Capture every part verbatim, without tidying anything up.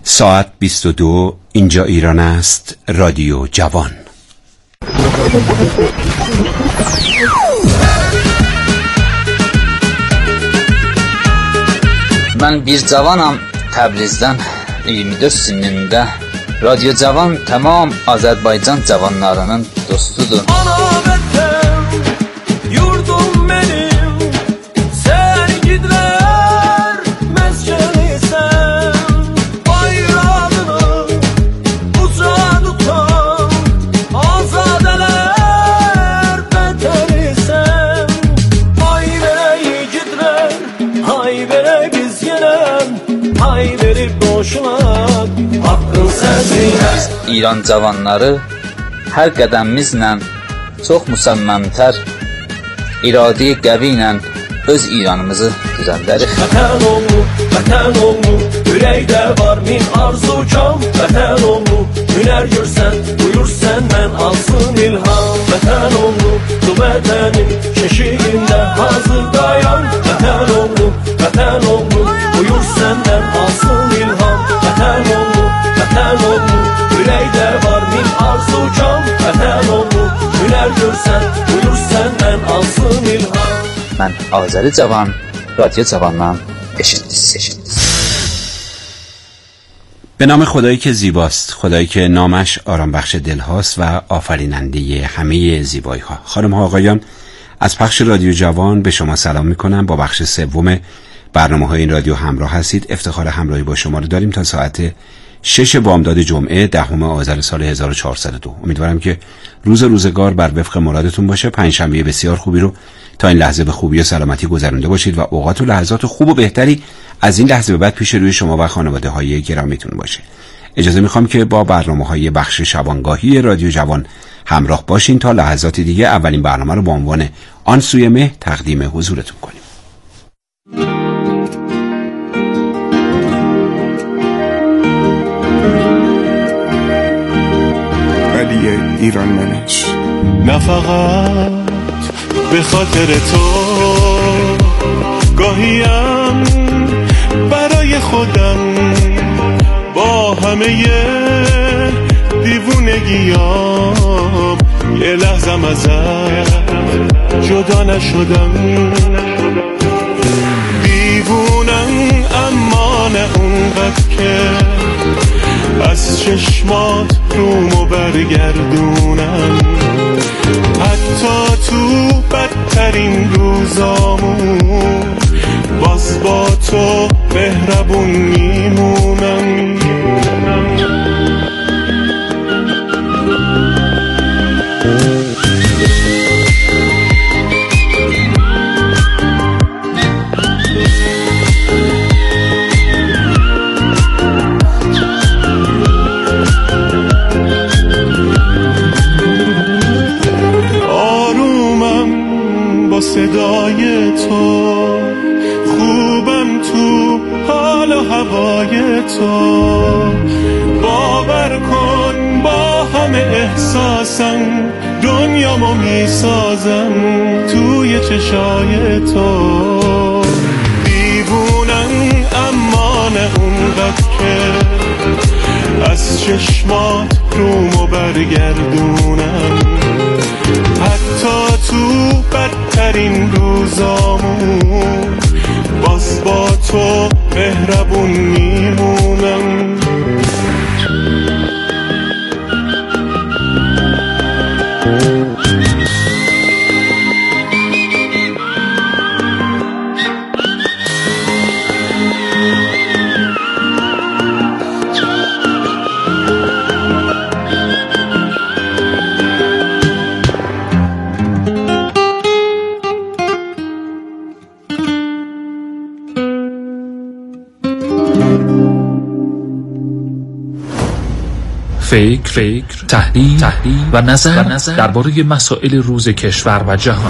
ساعت بیست و دو، اینجا ایران است. رادیو جوان. من bir cavanam Təbrizdən, iyirmi dörd sinində. Radyo Cavan tamam Azərbaycan cavanlarının dostudur. Ana vətən, yurdum mənim, sən gidlər, məskənisən, bayrağını uca tutan, azadələr vətənisən. Ay verək gidlər, ay verək biz yenəm, ay verib boşuna, haqqın sənsinlər. İran cavanları hər qədəmimizlə çox müsəmməmtər, iradi qəvi ilə öz İranımızı düzəldərik. Vətən oğlu, vətən oğlu, ürəkdə var min arzu kam. Vətən oğlu, hünər görsən, buyur səndən alsın ilham. Vətən oğlu, bu vətənin keşiyində hazır dayan. Vətən oğlu, vətən oğlu, buyur səndən alsın ilham. Vətən oğlu, vətən oğlu, ürəkdə var min arzu kam. Vətən oğlu, hünər görsən, buyur səndən alsın ilham. Mən Azəri Cavan, Radyo Cavandan eşitdiniz, eşitdiniz. به نام خدایی که زیباست، خدایی که نامش آرام بخش دل هاست و آفریننده همه زیبایی ها. خانم ها آقایان، از پخش رادیو جوان به شما سلام میکنم. با بخش سوم برنامه های این رادیو همراه هستید. افتخار همراهی با شما رو داریم تا ساعت شش بامداد جمعه دهم آذر سال هزار و چهارصد و دو. امیدوارم که روز روزگار بر وفق مرادتون باشه. پنجشنبه بسیار خوبی رو تا این لحظه به خوبی و سلامتی گذرونده باشید و اوقات و لحظات خوب و بهتری از این لحظه به بعد پیش روی شما و خانواده های گرامیتون باشه. اجازه میخوام که با برنامه های بخش شبانگاهی رادیو جوان همراه باشین تا لحظات دیگه اولین برنامه رو با عنوان آن سوی مه تقدیم حضورتون کنیم. علی ایران منش نه فقط به خاطر تو، گاهیم برای خودم با همه دیوونگیام یه لحظم ازت جدا نشدم. دیوونم اما نه اونقدر که از چشمات رومو برگردونم. حتی تو بدترین روزامون باز با تو مهربون میمونم. صدای تو خوبم تو حال و هوای تو، باور کن با همه احساسم دنیامو میسازم توی چشای تو. دیوونم اما نه اونقدر که از چشمات رومو برگردونم. حتی تو بدترین روزامون باز با تو مهربون میمونم. فکر، فکر، تحلیل، تحلیل و نظر, و نظر درباره مسائل روز کشور و جهان.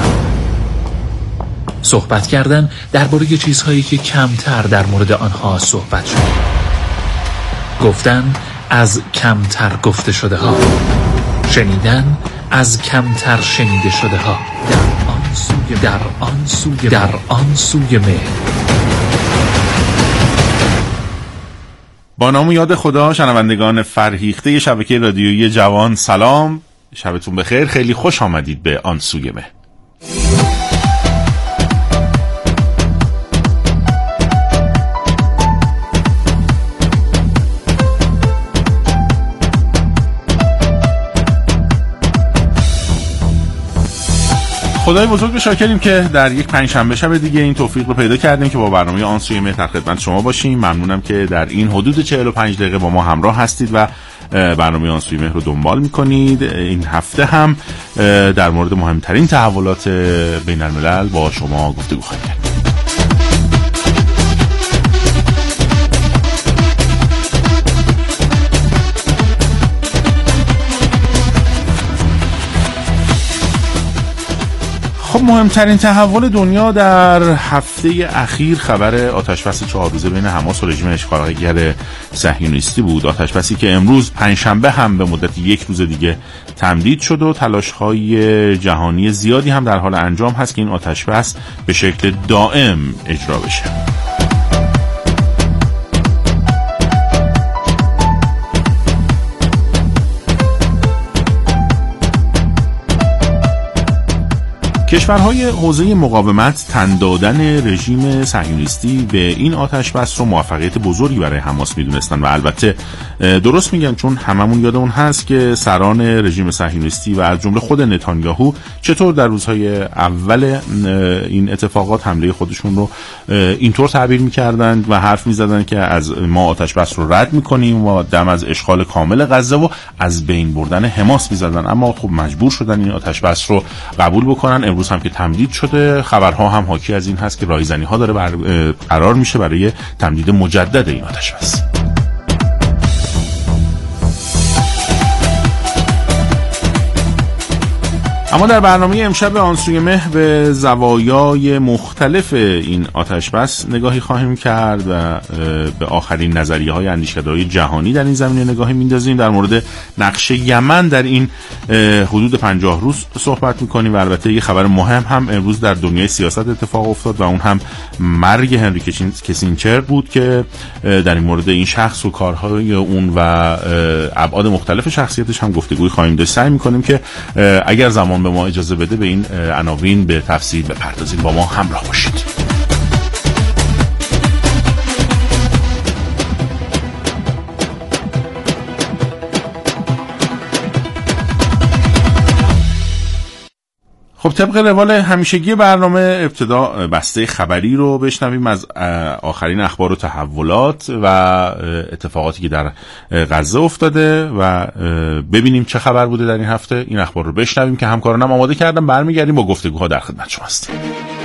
صحبت کردن درباره چیزهایی که کمتر در مورد آنها صحبت شد. گفتن از کمتر گفته شده ها. شنیدن از کمتر شنیده شده ها. در آن سوی در آن سوی در آن سوی مه. با نام و یاد خدا. شنوندگان فرهیخته شبکه رادیویی جوان سلام، شبتون بخیر، خیلی خوش آمدید به آن سوی مه. خدای بزرگ رو شاکریم که در یک پنجشنبه شب دیگه این توفیق رو پیدا کردیم که با برنامه آن سوی مه در خدمت شما باشیم. ممنونم که در این حدود چهل و پنج دقیقه با ما همراه هستید و برنامه آن سوی مه رو دنبال میکنید. این هفته هم در مورد مهمترین تحولات بین الملل با شما گفتگو خواهیم کرد. خب مهمترین تحول دنیا در هفته اخیر خبر آتشبس چهار روزه بین حماس و رژیم اشغالگر صهیونیستی بود. آتشبسی که امروز پنجشنبه هم به مدت یک روز دیگه تمدید شد و تلاش‌های جهانی زیادی هم در حال انجام هست که این آتشبس به شکل دائم اجرا بشه. کشورهای حوزه مقاومت تن دادن رژیم صهیونیستی به این آتشبس رو موفقیت بزرگی برای حماس میدونستن و البته درست میگن، چون هممون یادمون هست که سران رژیم صهیونیستی و از جمله خود نتانیاهو چطور در روزهای اول این اتفاقات حمله خودشون رو اینطور تعبیر میکردند و حرف میزدن که از ما آتشبس رو رد میکنیم و دم از اشغال کامل غزه و از بین بردن حماس میزدن، اما خب مجبور شدن این آتشبس رو قبول بکنن. امروز هم که تمدید شده، خبرها هم حاکی از این هست که رایزنی ها داره بر... قرار میشه برای تمدید مجدد این آتشبس. اما در برنامه امشب آن سوی مه به زوایای مختلف این آتشبس نگاهی خواهیم کرد و به آخرین نظریه های اندیشکده‌های جهانی در این زمینه نگاهی میندازیم. در مورد نقش یمن در این حدود پنجاه روز صحبت میکنیم و البته یه خبر مهم هم امروز در دنیای سیاست اتفاق افتاد و اون هم مرگ هنری کسینجر بود که در این مورد این شخص و کارهای اون و ابعاد مختلف شخصیتش هم گفتگوی خواهیم داشت. سعی میکنیم که اگر زمان به ما اجازه بده به این عناوین به تفصیل بپردازیم. با ما همراه باشید. خب طبق روال همیشگی برنامه ابتدا بسته خبری رو بشنویم از آخرین اخبار و تحولات و اتفاقاتی که در غزه افتاده و ببینیم چه خبر بوده در این هفته. این اخبار رو بشنویم که همکارانم آماده کردم، برمیگردیم با گفتگوها در خدمت شما هستیم.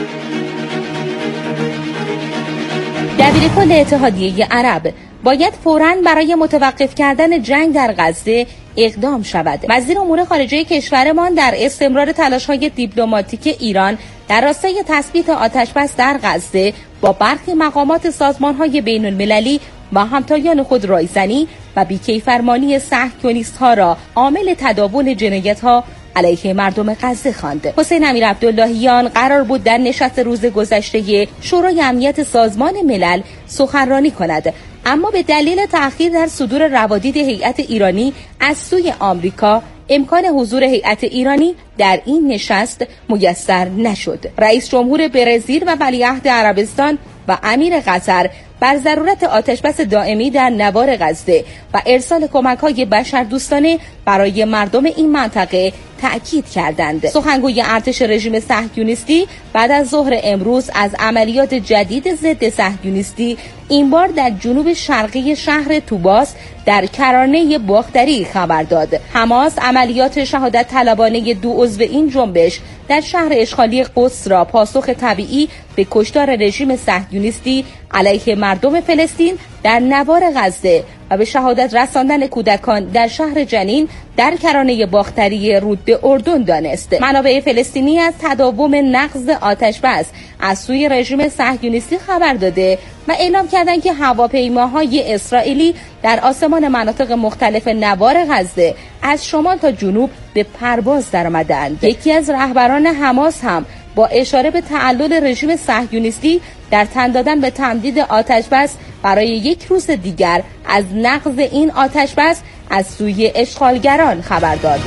دبیرکل اتحادیه عرب باید فوراً برای متوقف کردن جنگ در غزه اقدام شود. وزیر امور خارجه کشورمان در استمرار تلاش‌های دیپلماتیک ایران در راستای تثبیت آتشبس در غزه با برخی مقامات سازمان‌های بین‌المللی و همتایان خود رایزنی و بی‌کیفرمانی صهیونیست‌ها را عامل تداوم جنایت‌ها علیه مردم غزه خواند. حسین امیر عبداللهیان قرار بود در نشست روز گذشته شورای امنیت سازمان ملل سخنرانی کند، اما به دلیل تأخیر در صدور روادید هیئت ایرانی از سوی آمریکا امکان حضور هیئت ایرانی در این نشست میسر نشد. رئیس جمهور برزیل و ولیعهد عربستان و امیر قطر بر ضرورت آتشبس دائمی در نوار غزه و ارسال کمک‌های بشردوستانه برای مردم این منطقه تأکید کردند. سخنگوی ارتش رژیم صهیونیستی بعد از ظهر امروز از عملیات جدید ضد صهیونیستی این بار در جنوب شرقی شهر توباس در کرانه باختری خبر داد. حماس عملیات شهادت طلبانه دو عضو این جنبش در شهر اشغالی قدس را پاسخ طبیعی به کشتار رژیم صهیونیستی علیه مردم فلسطین در نوار غزه و به شهادت رساندن کودکان در شهر جنین در کرانه باختری رود به اردن دانست. منابع فلسطینی از تداوم نقض آتشبس از سوی رژیم صهیونیستی خبر داده و اعلام کردند که هواپیماهای اسرائیلی در آسمان مناطق مختلف نوار غزه از شمال تا جنوب به پرواز درآمدند. یکی از رهبران حماس هم با اشاره به تعلل رژیم صهیونیستی در تن دادن به تمدید آتشبس برای یک روز دیگر از نقض این آتشبس از سوی اشغالگران خبر داد.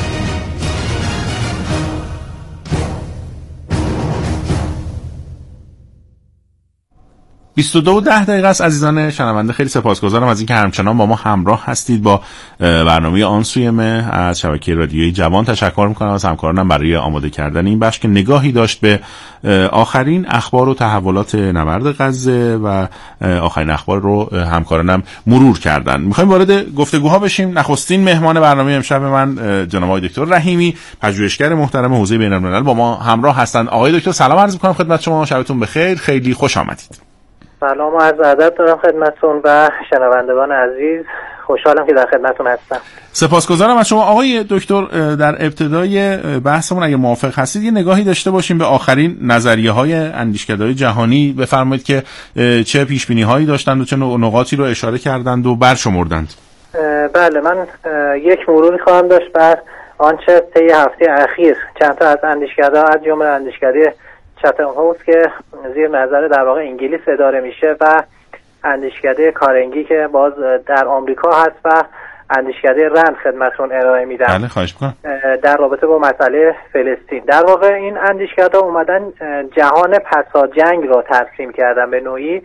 بیست و دو و ده دقیقه است. عزیزان شنونده خیلی سپاسگزارم از اینکه همچنان با ما همراه هستید. با برنامه آن سوی مه از شبکه رادیویی جوان تشکر میکنم از همکارانم برای آماده کردن این بخش که نگاهی داشت به آخرین اخبار و تحولات نبرد غزه و آخرین اخبار رو همکارانم مرور کردن. میخوایم وارد گفتگوها بشیم. نخستین مهمان برنامه امشب من جناب آقای دکتر رحیمی، پژوهشگر محترم حوزه بین‌الملل با ما همراه هستند. آقای دکتر سلام عرض میکنم خدمت شما، شبتون بخیر، خیلی خوش آمدید. سلام و عرض ادب دارم خدمتتون و شنوندگان عزیز، خوشحالم که در خدمتتون هستم. سپاسگزارم از شما. آقای دکتر در ابتدای بحثمون اگه موافق هستید یه نگاهی داشته باشیم به آخرین نظریه‌های اندیشکده‌های جهانی، بفرمایید که چه پیش‌بینی‌هایی داشتند و چه نقاطی رو اشاره کردند و برشمردند. بله، من یک مروری خواهم داشت بر آنچه طی هفته اخیر چند تا از اندیشکده‌ها از جمله اندیشکده چاتم هاوس که زیر نظر در واقع انگلیس اداره میشه و اندیشکده کارنگی که باز در آمریکا هست و اندیشکده رند خدمتتون ارائه میدم. بله، خواهش می‌کنم. در رابطه با مسئله فلسطین، در واقع این اندیشکده اومدن جهان پسا جنگ رو ترسیم کردن به نوعی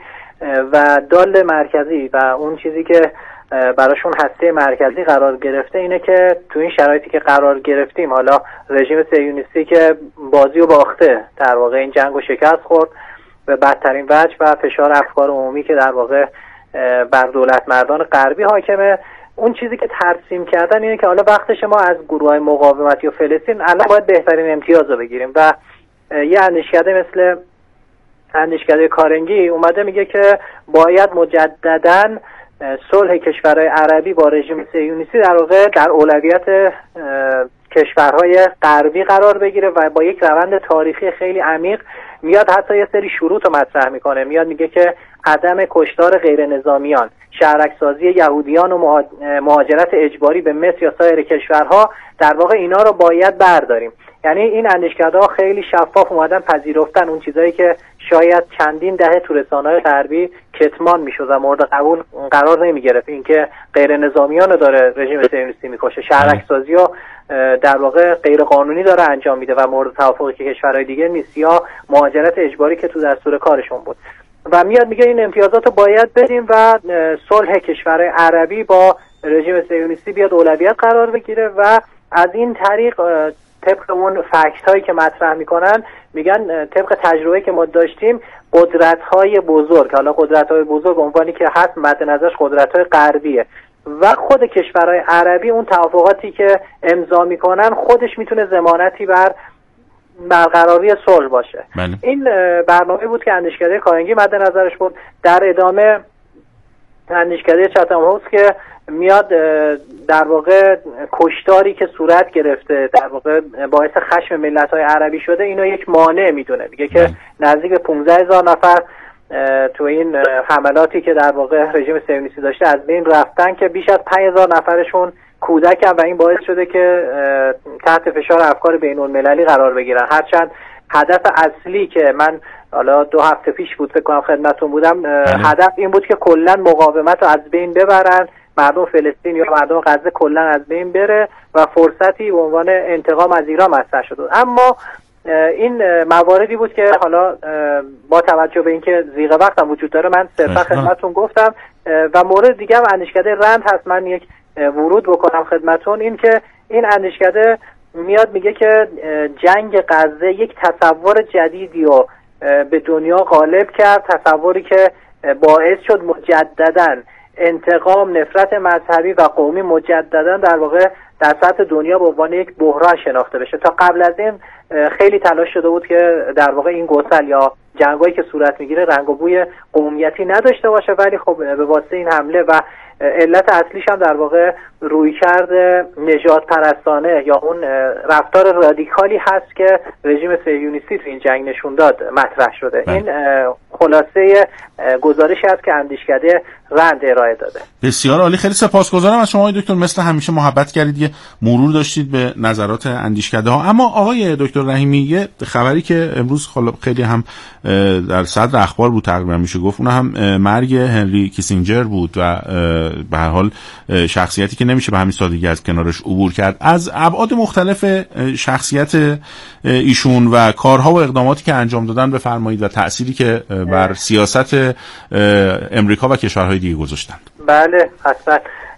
و دال مرکزی و اون چیزی که براشون هسته مرکزی قرار گرفته اینه که تو این شرایطی که قرار گرفتیم، حالا رژیم صهیونیستی که بازی و باخته، در واقع این جنگ رو شکست خورد به بدترین وجه و فشار افکار عمومی که در واقع بر دولت مردان غربی حاکمه، اون چیزی که ترسیم کردن اینه که حالا وقتش ما از گروه‌های مقاومتی و فلسطین الان باید بهترین امتیاز رو بگیریم و یه اندیشکده مثل اندیشکده کارنگی اومده میگه که باید مجدداً صلح کشورهای عربی با رژیم صهیونیستی در واقع در اولویت کشورهای غربی قرار بگیره و با یک روند تاریخی خیلی عمیق میاد حتی یه سری شروط رو مطرح میکنه. میاد میگه که عدم کشتار غیر نظامیان، شهرک‌سازی یهودیان و مهاجرت اجباری به مصر یا سایر کشورها، در واقع اینا رو باید برداریم. یعنی این اندیشکده‌ها خیلی شفاف اومدن پذیرفتن اون چیزایی که شاید چندین دهه تو رسانه‌های غربی کتمان میشد و مورد قبول قرار نمیگرفت. اینکه غیر نظامیان رو داره رژیم صهیونیستی میکشه، شهرک‌سازی رو در واقع غیر قانونی داره انجام میده و مورد توافقی که کشورهای دیگه نیست، یا مهاجرت اجباری که تو دستور کارشون بود. و میاد میگه این امتیازات رو باید بدیم و صلح کشورهای عربی با رژیم صهیونیستی بیاد اولویت قرار بگیره و از این طریق طبق اون فکت هایی که مطرح میکنن میگن طبق تجربه که ما داشتیم قدرت های بزرگ، حالا قدرت های بزرگ عنوانی که هست مد نظرش قدرت های غربیه و خود کشورهای عربی اون توافقاتی که امضا میکنن خودش میتونه ضمانتی بر برقراری صلح باشه. بله. این برنامه بود که اندیشکده کارنگی مد نظرش بود. در ادامه اندیشکده چاتم هاوس که میاد در واقع کشتاری که صورت گرفته در واقع باعث خشم ملت‌های عربی شده اینو یک مانع میدونه. میگه که نزدیک به پانزده هزار نفر تو این حملاتی که در واقع رژیم صهیونیستی داشته از بین رفتن که بیش از پنج هزار نفرشون کودکن و این باعث شده که تحت فشار افکار بین‌المللی قرار بگیرن. هرچند هدف اصلی که من حالا دو هفته پیش بود فکر کنم خدمتتون بودم، هدف این بود که کلا مقاومت رو از بین ببرن، مردم فلسطین یا مردم غزه کلا از بین بره و فرصتی به عنوان انتقام از ایران مطرح شد. اما این مواردی بود که حالا با توجه به اینکه ضیق وقت هم وجود داره من صرفا خدمتتون گفتم و مورد دیگه هم اندیشکده رند هست. من یک ورود بکنم خدمتتون، این که این اندیشکده میاد میگه که جنگ غزه یک تصور جدیدی رو به دنیا غالب کرد، تصوری که باعث شد مجدداً انتقام، نفرت مذهبی و قومی مجدداً در واقع در سطح دنیا به عنوان یک بحران شناخته بشه. تا قبل از این خیلی تلاش شده بود که در واقع این گسل یا جنگایی که صورت میگیره رنگ و بوی قومیتی نداشته باشه، ولی خب به واسطه این حمله و علت اصلیش هم در واقع رویکرد نژاد پرستانه یا اون رفتار رادیکالی هست که رژیم صهیونیستی تو این جنگ نشون داد مطرح شده. بله. این خلاصه گزارشی است که اندیشکده رند ارائه داده. بسیار عالی، خیلی سپاسگزارم از شما دکتر، مثل همیشه محبت کردید، یه مرور داشتید به نظرات اندیشکده ها. اما آقای دکتر رحیمی، یه خبری که امروز خیلی هم در صدر اخبار بود تقریبا میشه گفت، اون هم مرگ هنری کیسینجر بود و به هر حال شخصیتی که نمیشه به همین سادگی از کنارش عبور کرد. از ابعاد مختلف شخصیت ایشون و کارها و اقداماتی که انجام دادن بفرمایید و تأثیری که بر سیاست امریکا و کشورهای دیگه گذاشتند. بله حتما.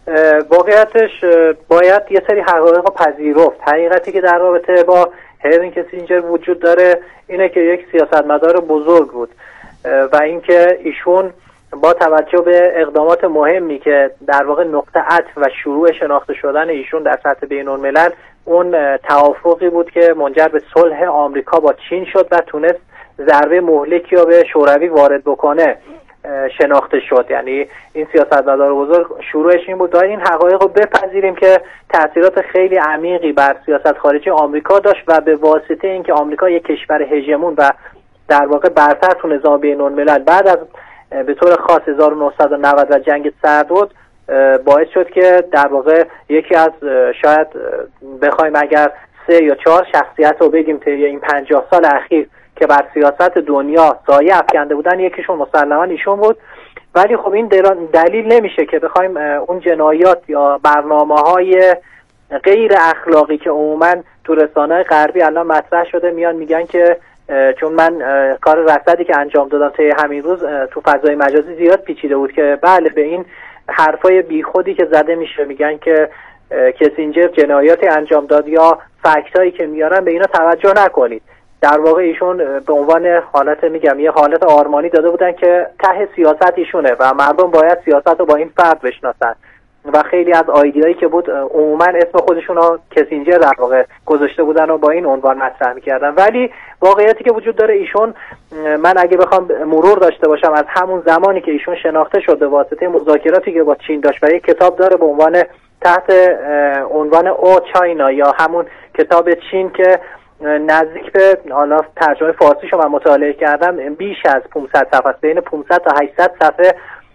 واقعیتش باید یه سری حقایق پذیرفت. حقیقتی که در رابطه با هنری کیسینجر وجود داره اینه که یک سیاستمدار بزرگ بود و اینکه ایشون با توجه به اقدامات مهمی که در واقع نقطه عطف و شروع شناخته شدن ایشون در سطح بین‌الملل اون توافقی بود که منجر به صلح آمریکا با چین شد و تونست ضربه مهلکی رو به شوروی وارد بکنه شناخته شد. یعنی این سیاستمدار بزرگ شروعش این بود. این حقایق رو بپذیریم که تأثیرات خیلی عمیقی بر سیاست خارجی آمریکا داشت و به واسطه اینکه آمریکا یک کشور هژمون و در واقع برتر تو نظام بین‌الملل بعد از به طور خاص هزار و نهصد و نود و جنگ سرد بود، باعث شد که در واقع یکی از شاید بخوایم اگر سه یا چهار شخصیت رو بگیم طی این پنجاه سال اخیر که بر سیاست دنیا سایه افکنده بودن، یکیشون مسلماً ایشون بود. ولی خب این دلیل نمیشه که بخوایم اون جنایات یا برنامه‌های غیر اخلاقی که عموماً تو رسانه‌های غربی الان مطرح شده میان میگن که چون من کار رصدی که انجام دادم طی همین روز تو فضای مجازی زیاد پیچیده بود که بله به این حرفای بیخودی که زده میشه میگن که کیسینجر جنایاتی انجام داد یا فکتایی که میارن به اینا توجه نکنید. در واقع ایشون به عنوان حالت میگم یه حالت آرمانی داده بودن که ته سیاست ایشونه و مردم باید سیاست رو با این فرد بشناسن و خیلی از آیدیایی که بود عموما اسم خودشون رو کیسینجر در واقع گذاشته بودن و با این عنوان مطرح می‌کردن. ولی واقعیتی که وجود داره ایشون، من اگه بخوام مرور داشته باشم از همون زمانی که ایشون شناخته شده واسطه مذاکراتی که با چین داشت و یک کتاب داره به عنوان تحت عنوان او چاینا یا همون کتاب چین که نزدیک به حالا ترجمه فارسیشو من مطالعه کردم بیش از پانصد صفحه است، بین پانصد تا هشتصد صفحه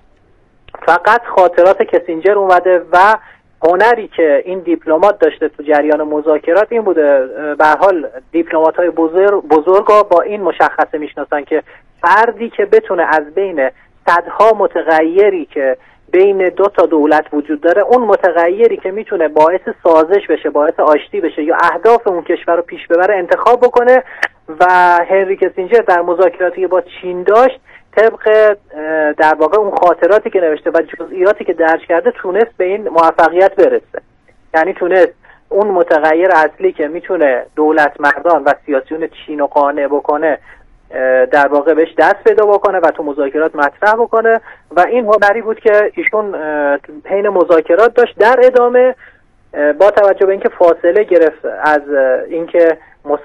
فقط خاطرات کیسینجر اومده و هنری که این دیپلمات داشته تو جریان مذاکرات این بوده. به هر حال دیپلمات‌های بزرگ بزرگا با این مشخصه میشناسن که فردی که بتونه از بین صدها متغیری که بین دو تا دولت وجود داره، اون متغیری که میتونه باعث سازش بشه، باعث آشتی بشه یا اهداف اون کشور رو پیش ببره انتخاب بکنه. و هنری کیسینجر در مذاکراتی که با چین داشت طبق در واقع اون خاطراتی که نوشته و جزئیاتی که درج کرده تونست به این موفقیت برسه. یعنی تونست اون متغیر اصلی که میتونه دولت مردان و سیاسیون چین رو قانع بکنه در واقع بهش دست پیدا بکنه و تو مذاکرات مطرح بکنه و این هنری بود که ایشون حین مذاکرات داشت. در ادامه با توجه به اینکه فاصله گرفت از اینکه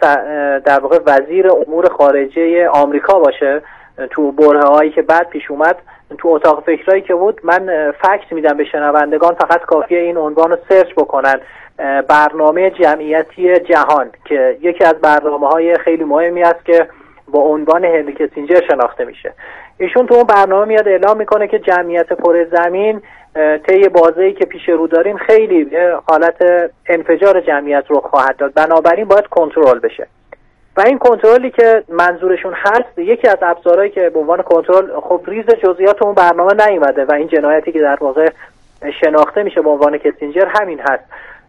در واقع وزیر امور خارجه آمریکا باشه تو برهه‌هایی که بعد پیش اومد، تو اتاق فکرایی که بود، من فکت میدم به شنوندگان فقط کافیه این عنوان رو سرچ بکنن، برنامه جمعیتی جهان که یکی از برنامه‌های خیلی مهمی است که با عنوان هنری کیسینجر شناخته میشه. ایشون تو اون برنامه میاد اعلام میکنه که جمعیت کره زمین طی بازه‌ای که پیش رو داریم خیلی حالت انفجار جمعیت رو خواهد داد، بنابراین باید کنترل بشه. و این کنترلی که منظورشون هست، یکی از ابزارهایی که به عنوان کنترل، خب ریز جزئیات اون برنامه نیومده و این جنایتی که در واقع شناخته میشه به عنوان کیسینجر همین هست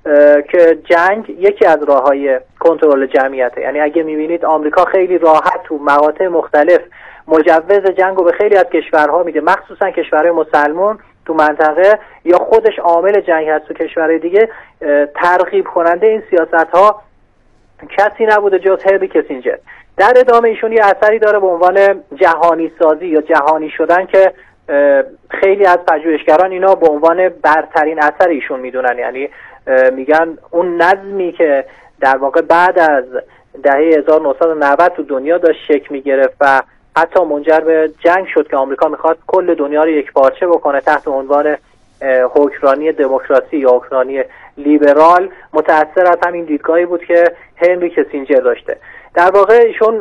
که جنگ یکی از راههای کنترل جمعیته. یعنی اگه میبینید آمریکا خیلی راحت تو مقاطع مختلف مجوز جنگ رو به خیلی از کشورها میده، مخصوصا کشورهای مسلمان تو منطقه، یا خودش عامل جنگ هست تو کشورهای دیگه، ترغیب کننده این سیاست‌ها کسی نبوده جز هنری کیسینجر. در ادامه ایشون یه اثری داره به عنوان جهانی سازی یا جهانی شدن که خیلی از پژوهشگران اینا به عنوان برترین اثر ایشون میدونن. یعنی میگن اون نظمی که در واقع بعد از دهه هزار و نهصد و نود تو دنیا داشت شکل میگرفت و حتی منجر به جنگ شد که آمریکا میخواد کل دنیا رو یک پارچه بکنه تحت عنوان حکمرانی دموکراسی یا حکمرانی لیبرال متأثر از همین دیدگاهی بود که هنری کسینجر داشته. در واقع ایشون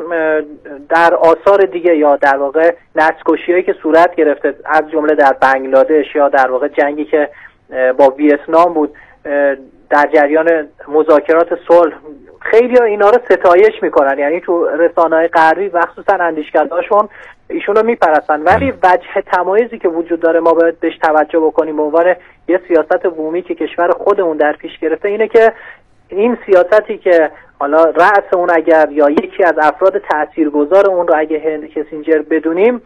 در آثار دیگه یا در واقع نسل‌کشی‌هایی که صورت گرفته از جمله در بنگلادش یا در واقع جنگی که با ویتنام بود در جریان مذاکرات صلح، خیلی ها اینا رو ستایش میکنن، یعنی تو رسانه‌های غربی و خصوصا اندیشکدهاشون ایشون رو میپرستن، ولی وجه تمایزی که وجود داره ما باید بهش توجه بکنیم به عنوان یه سیاست بومی که کشور خودمون در پیش گرفته اینه که این سیاستی که حالا رأس اون اگر یا یکی از افراد تاثیرگذار اون رو اگه هنری کسینجر بدونیم،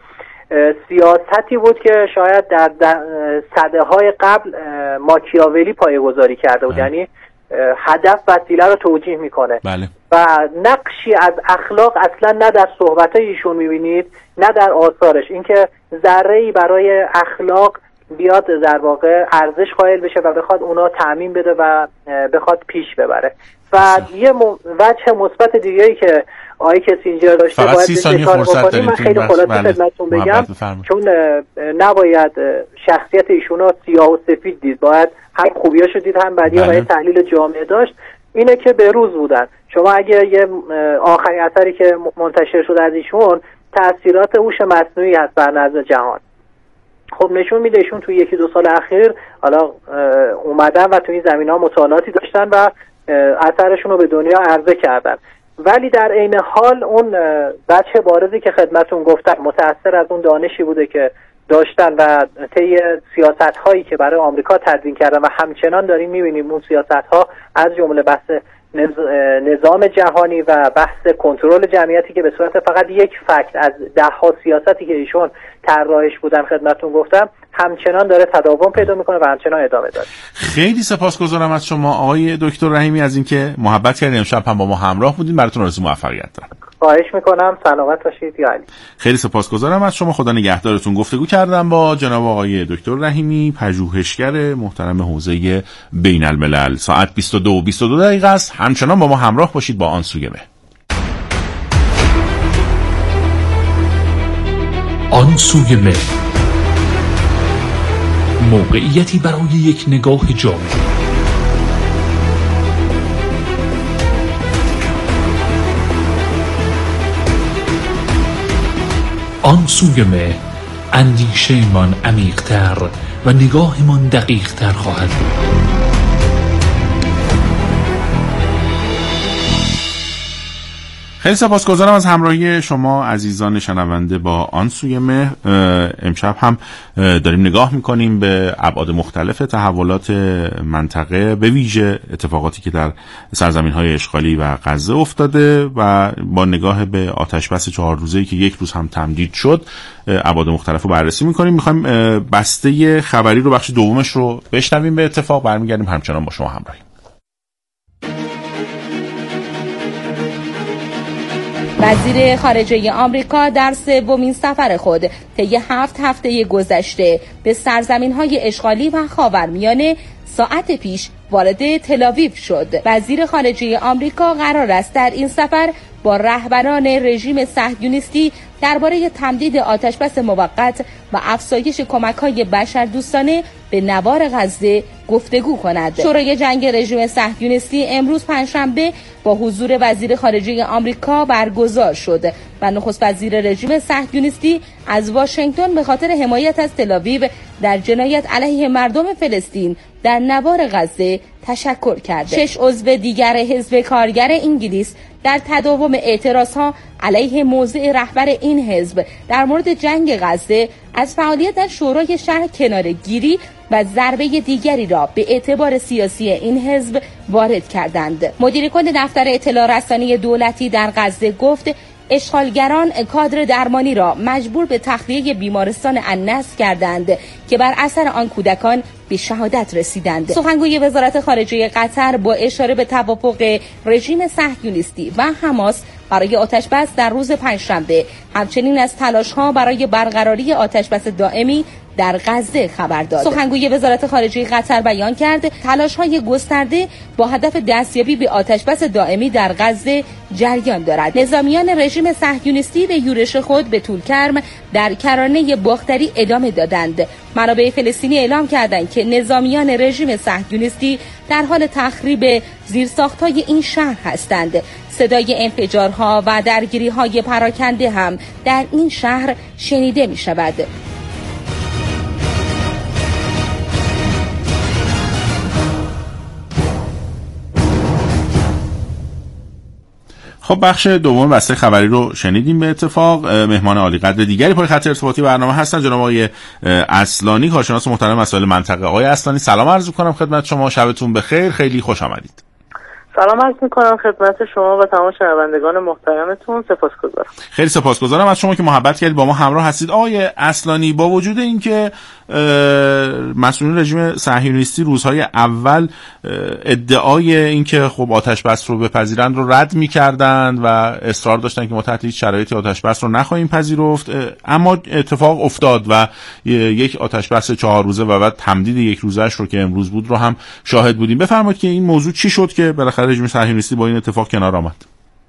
سیاستی بود که شاید در, در سده‌های قبل ماکیاولی پایه‌گذاری کرده بود، یعنی هدف وسیله رو توجیه میکنه. بله. و نقشی از اخلاق اصلا نه در صحبت‌های ایشون میبینید نه در آثارش، اینکه ذره‌ای برای اخلاق بیاد در واقع ارزش قائل بشه و بخواد اونا تعمیم بده و بخواد پیش ببره. و یه وجه مثبت دیگه‌ای که آقای کسینجر داشته باید سی کار بکنیم، من خیلی خلاصه خدمتتون بگم، چون نباید شخصیت ایشون رو سیاه و سفید دید، باید هم خوبیاشو دید هم بدی‌ها و یه تحلیل جامع داشت. اینه که به روز بودن. شما اگه یه آخرین اثری که منتشر شده از ایشون تأثیرات هوش مصنوعی هست بر نظم جهان، خب نشون میده ایشون توی یکی دو سال اخیر حالا اومدن و توی این زمینه‌ها مطالعاتی داشتن و اثرشون رو به دنیا عرضه کردن، ولی در عین حال اون بچه بارزی که خدمتون گفتم متأثر از اون دانشی بوده که داشتن و طی سیاست‌هایی که برای آمریکا تدوین کردن و همچنان داریم می‌بینیم اون سیاست‌ها از جمله بحث نظام جهانی و بحث کنترل جمعیتی که به صورت فقط یک فکت از ده‌ها سیاستی که ایشون طراحش بودن خدمتتون گفتم همچنان داره تداوم پیدا میکنه و همچنان ادامه داره. خیلی سپاسگزارم از شما آقای دکتر رحیمی از اینکه محبت کردین امشب هم با ما همراه بودین. براتون آرزوی موفقیت دارم. خواهش میکنم، سلامت باشید یا علی. خیلی سپاسگزارم از شما، خدا نگهدارتون. گفتگو کردم با جناب آقای دکتر رحیمی، پژوهشگر محترم حوزه بین الملل. ساعت بیست و دو و بیست و دو دقیقه است. همچنان با ما همراه باشید با آن سوی مه. آن سوی مه، موقعیتی برای یک نگاه جامع. آن سوی مه، اندیشه‌مان عمیق‌تر و نگاهمان دقیق‌تر خواهد بود. خیلی سپاسگزارم از همراهی شما عزیزان شنونده با آن سوی مه. امشب هم داریم نگاه میکنیم به ابعاد مختلف تحولات منطقه، به ویژه اتفاقاتی که در سرزمین‌های اشغالی و غزه افتاده و با نگاه به آتشبس چهار روزه‌ای که یک روز هم تمدید شد ابعاد مختلف رو بررسی میکنیم. میخوایم بسته خبری رو، بخش دومش رو بشنویم. به اتفاق برمیگردیم همچنان با شما همراهیم. وزیر خارجه آمریکا در سومین سفر خود طی هفت هفته گذشته به سرزمین‌های اشغالی و خاورمیانه ساعت پیش وارد تل‌آویو شد. وزیر خارجه آمریکا قرار است در این سفر با رهبران رژیم صهیونیستی درباره تمدید آتشبس موقت و افزایش کمک‌های بشردوستانه به نوار غزه گفتگو کند. شورای جنگ رژیم صهیونیستی امروز پنجشنبه با حضور وزیر خارجه آمریکا برگزار شد و نخست وزیر رژیم صهیونیستی از واشنگتن به خاطر حمایت از تل‌آویو در جنایت علیه مردم فلسطین در نوار غزه تشکر کرد. شش عضو دیگر حزب کارگر انگلیس در تداوم اعتراضها علیه موضع رهبر این حزب در مورد جنگ غزه از فعالیت در شورای شهر کناره‌گیری و ضربه دیگری را به اعتبار سیاسی این حزب وارد کردند. مدیر کل دفتر اطلاع رسانی دولتی در غزه گفت اشغالگران کادر درمانی را مجبور به تخلیه بیمارستان النصر کردند که بر اثر آن کودکان به شهادت رسیدند. سخنگوی وزارت خارجه قطر با اشاره به توافق رژیم صهیونیستی و حماس برای آتشبس در روز پنجشنبه همچنین از تلاش‌ها برای برقراری آتشبس دائمی در غزه خبر داد. سخنگوی وزارت خارجه قطر بیان کرد تلاش‌های گسترده با هدف دستیابی به آتش‌بس دائمی در غزه جریان دارد. نظامیان رژیم صهیونیستی به یورش خود به طولکرم در کرانه باختری ادامه دادند. منابع فلسطینی اعلام کردند که نظامیان رژیم صهیونیستی در حال تخریب زیرساخت‌های این شهر هستند. صدای انفجارها و درگیری‌های پراکنده هم در این شهر شنیده می‌شود. خب بخش دوم بسته خبری رو شنیدیم. به اتفاق مهمان عالی قدر دیگری پای خط ارتباطی برنامه هستن، جناب آقای اصلانی، کارشناس محترم مسائل منطقه. آقای اصلانی سلام عرض می‌کنم خدمت شما، شبتون بخیر، خیلی خوش آمدید. سلام عرض می‌کنم خدمت شما و تمام شنوندگان محترمتون، سپاسگزارم. خیلی سپاسگزارم از شما که محبت کردید با ما همراه هستید. آقای اصلانی، با وجود اینکه مسئولین رژیم صهیونیستی روزهای اول ادعای اینکه خب آتش بس رو بپذیرند رو رد می‌کردند و اصرار داشتن که ما تحت هیچ شرایطی آتش بس رو نخواهیم پذیرفت، اما اتفاق افتاد و یک آتش بس چهار روزه و بعد تمدید یک روزش رو که امروز بود رو هم شاهد بودیم. بفرمایید که این موضوع چی شد که بالاخره رژیم صهیونیستی با این اتفاق کنار آمد؟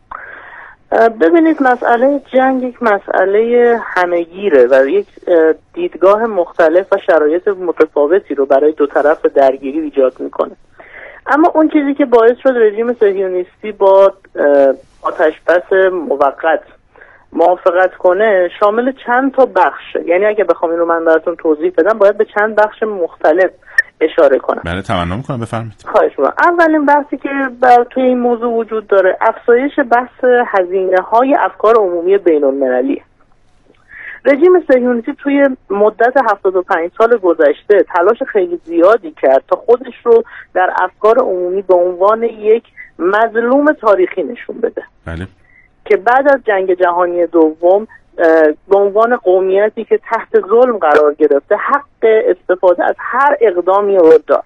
ببینید، مسئله جنگ یک مسئله همه‌گیره و یک دیدگاه مختلف و شرایط متفاوتی رو برای دو طرف درگیری ایجاد میکنه. اما اون چیزی که باعث شد رژیم صهیونیستی با آتش‌بس موقت موافقت کنه شامل چند تا بخشه. یعنی اگه بخوام این رو من براتون توضیح بدم باید به چند بخش مختلف اشاره کنم. بله تمنا می‌کنم، بفرمایید. خواهش می‌کنم. اولین بحثی که بر توی این موضوع وجود داره افزایش بحث هزینه‌های افکار عمومی بین‌المللی. رژیم صهیونیستی توی مدت هفتاد و پنج سال گذشته تلاش خیلی زیادی کرد تا خودش رو در افکار عمومی به عنوان یک مظلوم تاریخی نشون بده. بله. که بعد از جنگ جهانی دوم به عنوان قومیتی که تحت ظلم قرار گرفته حق استفاده از هر اقدامی رو داشت.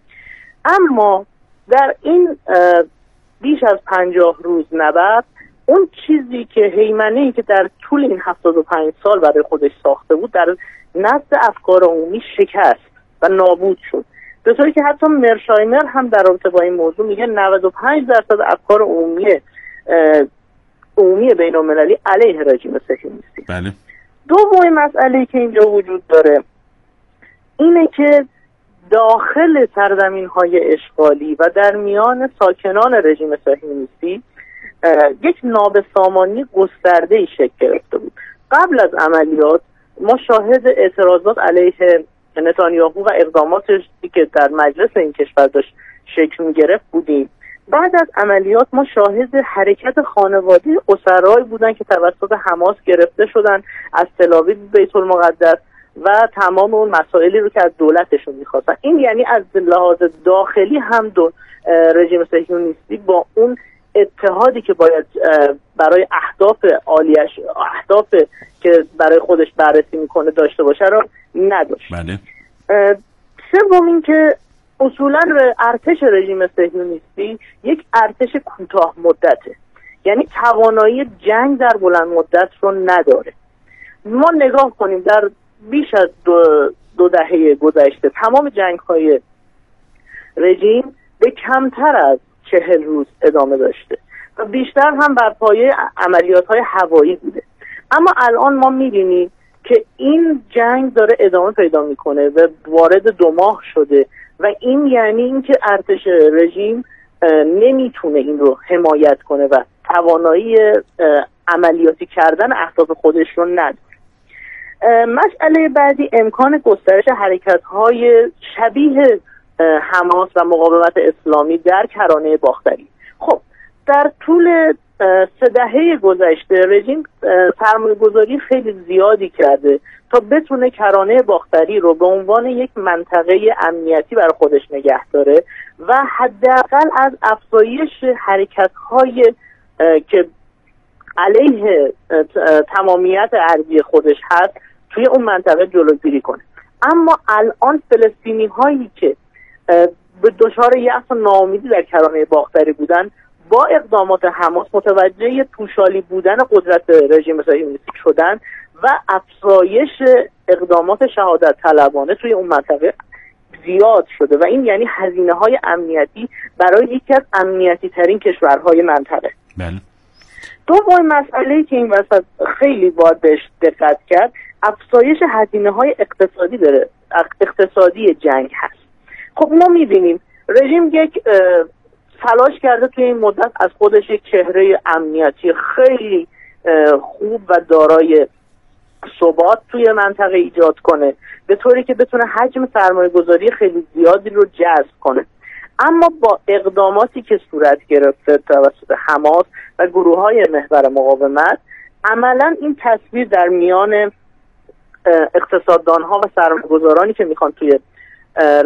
اما در این بیش از پنجاه روز نبرد اون چیزی که هیمنه‌ای که در طول این هفتاد و پنج سال برای خودش ساخته بود در نزد افکار عمومی شکست و نابود شد. به طوری که حتی مرشایمر هم در رابطه با این موضوع میگه نود و پنج درصد افکار عمومی عمومی بین‌المللی علیه رژیم صهیونیستی. بله. دومین مسئله‌ای که اینجا وجود داره اینه که داخل سرزمین‌های اشغالی و در میان ساکنان رژیم صهیونیستی یک نابسامانی گسترده‌ای شکل گرفته بود. قبل از عملیات ما شاهد اعتراضات علیه نتانیاهو و اقداماتش که در مجلس این کشور داشت شکل می‌گرفت بودیم. بعد از عملیات ما شاهد حرکت خانواده اسرایی بودن که توسط حماس گرفته شدن از تل‌آویو بیت المقدس و تمام اون مسائلی رو که از دولتشون می‌خواستن. این یعنی از لحاظ داخلی هم دو رژیم صهیونیستی با اون اتحادی که باید برای اهداف عالیش اهداف که برای خودش بررسی میکنه داشته باشه رو نداشت. بله. سوم این که اصولا ارتش رژیم صهیونیستی یک ارتش کوتاه مدته، یعنی توانایی جنگ در بلند مدت رو نداره. ما نگاه کنیم در بیش از دو, دو دهه گذشته تمام جنگ های رژیم به کمتر از چهل روز ادامه داشته و بیشتر هم بر پایه عملیات های هوایی بوده. اما الان ما میبینیم که این جنگ داره ادامه پیدا میکنه و وارد دو ماه شده و این یعنی اینکه ارتش رژیم نمیتونه این رو حمایت کنه و توانایی عملیاتی کردن اهداف خودش رو نداره. مسئله بعدی امکان گسترش حرکت‌های شبیه حماس و مقاومت اسلامی در کرانه باختری. خب در طول سه دهه گذشته رژیم سرمایه‌گذاری خیلی زیادی کرده تا بتونه کرانه باختری رو به عنوان یک منطقه امنیتی برای خودش نگه داره و حداقل از افزایش حرکت‌های که علیه تمامیت ارضی خودش هست توی اون منطقه جلوگیری کنه. اما الان فلسطینی هایی که به دچار یأس و ناامیدی در کرانه باختری بودن با اقدامات حماس متوجه پوشالی بودن قدرت رژیم صهیونیستی شدن و افزایش اقدامات شهادت طلبانه توی اون منطقه زیاد شده و این یعنی هزینه های امنیتی برای یکی از امنیتی ترین کشورهای منطقه. بله. دومین مسئله‌ای که این وسط خیلی باید بهش دقت کرد افزایش هزینه های اقتصادی داره، اقتصادی جنگ هست. خب ما می‌بینیم رژیم یک تلاش کرده توی این مدت از خودش یک چهره امنیتی خیلی خوب و دارای ثبات توی منطقه ایجاد کنه به طوری که بتونه حجم سرمایه گذاری خیلی زیادی رو جذب کنه. اما با اقداماتی که صورت گرفته توسط حماس و گروه های محور مقاومت عملا این تصویر در میان اقتصاددان ها و سرمایه گذارانی که میخوان توی